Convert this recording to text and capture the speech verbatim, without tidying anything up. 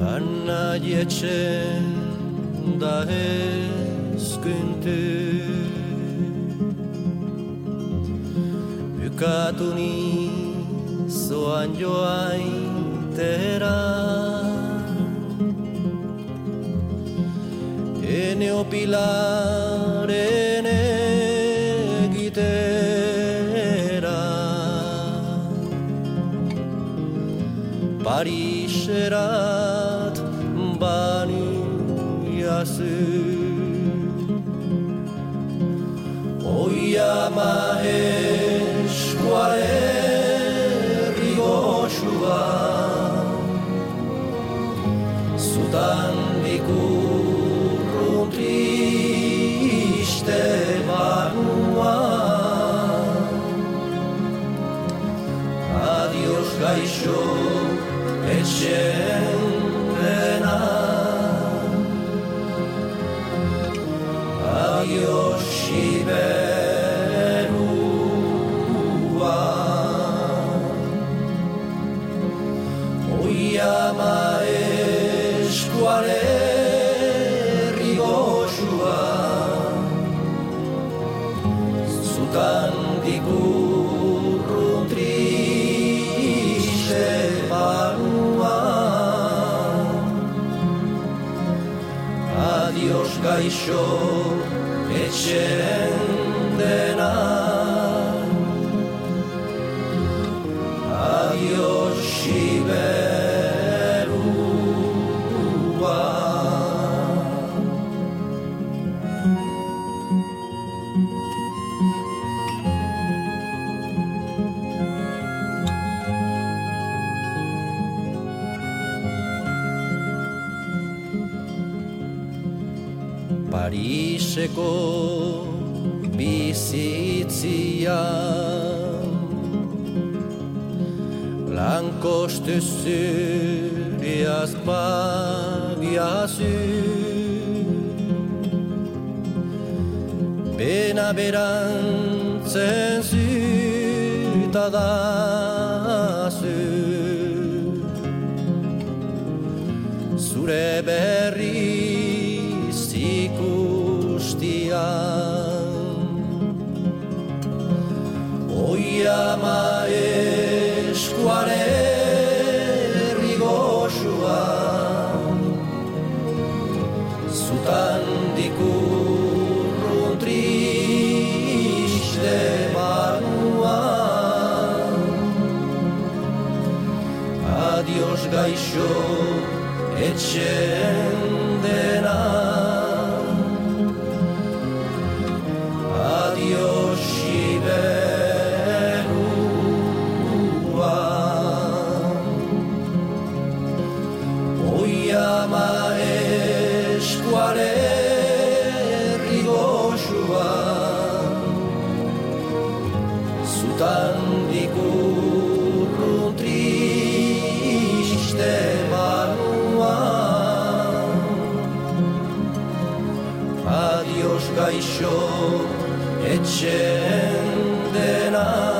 Annaietzen da ezkuntu Bukatu nizoan joaintera Ene opilaren egitera Pariserat banu yasu Oiama eskualerri goxua Zutan dikurrun triste banua Adios gaixo etxen dena Adios Siberua Oiama eskualerri goxua Zutan dikurrun triste banua Adios gaixo etxen dena Adios Siberua Pariseko bizitzia Lankostu zuriaz bagiazu Bena berantzen zutadazu Zure berri Oiama eskualerri goxua Zutan dikurrun triste banua Adios gaixo etxen dena Adios Siberua Oiama eskualerri goxua Zutan dikurrun triste banua Adios gaixo etxen dena